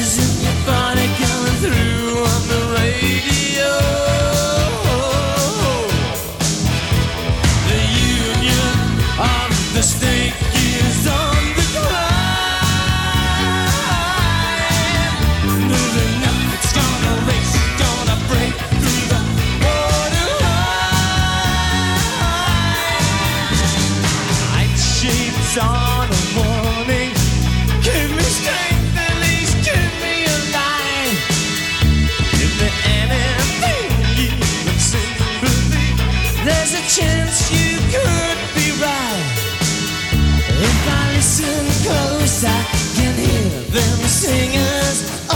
in your body coming through on the radio. The union of the snake is on the climb. Moving up, it's gonna race, gonna break through the borderline. Light shades on a warning. Give me strength, at least give me a line. Give me anything, even sympathy. There's a chance you could be right. If I listen close, I can hear them singers.